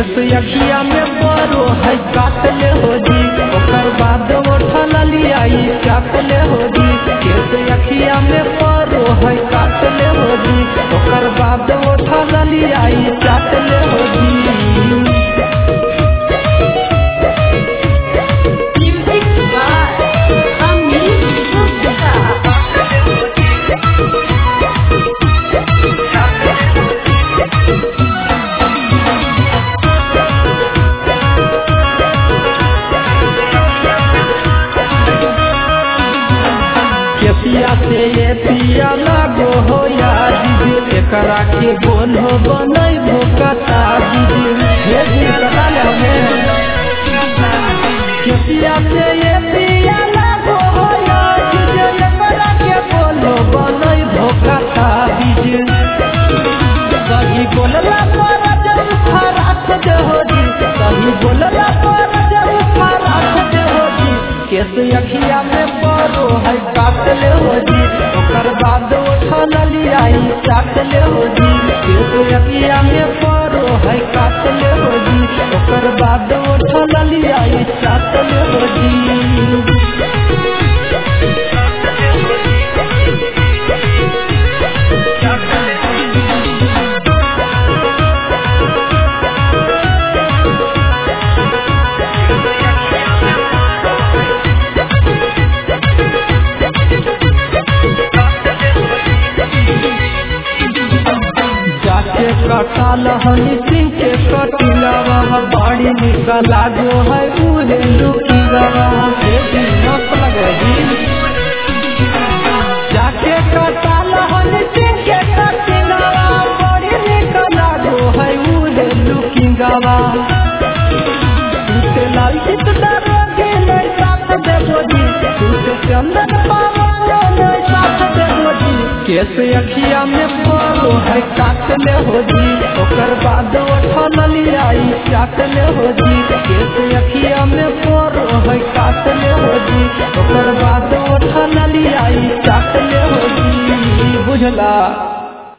केस अखिया में परो है काटले हो जी ओकर बाद उठल लियाई चाटले हो जी केस अखिया में परो है काटले हो जी ओकर बाद उठल लियाई चाटले हो जी। केसिया से ये पिया लागो हो या दीदी एकरा के बोल हो बनई भोकता दीदी हे जी कटा ले हमें केसिया से ये पिया लागो हो या दीदी एकरा के बोल हो बनई भोकता दीदी कहीं बोलला पर जब खराब दे हो जी कहीं बोलला पर जब खराब दे हो जी केस अखिया में परो है काटले हो जी ओकर बाद उठल लियाई चाटले हो जी केस अखिया में परो है काटले हो जी ओकर बाद उठल लियाई चाटले हो जी। कटाल हनी सिंह के कटिलावा बाड़ी निकला गो है उहे लुकिलावा मस्त लगे जी जाके कटाल हनी सिंह के कटिलावा बाड़ी निकला गो है उहे लुकिलावा तुते लाल चितदार के नहीं साथ देबो जी तुते चंदन पावा नहीं साथ देबो जी केस अखिया में परो है काटले हो जी ओकर बाद उठल लियाई चाटले हो जी केस अखिया में परो है काटले हो जी ओकर बाद उठल लियाई चाटले हो जी बुझला।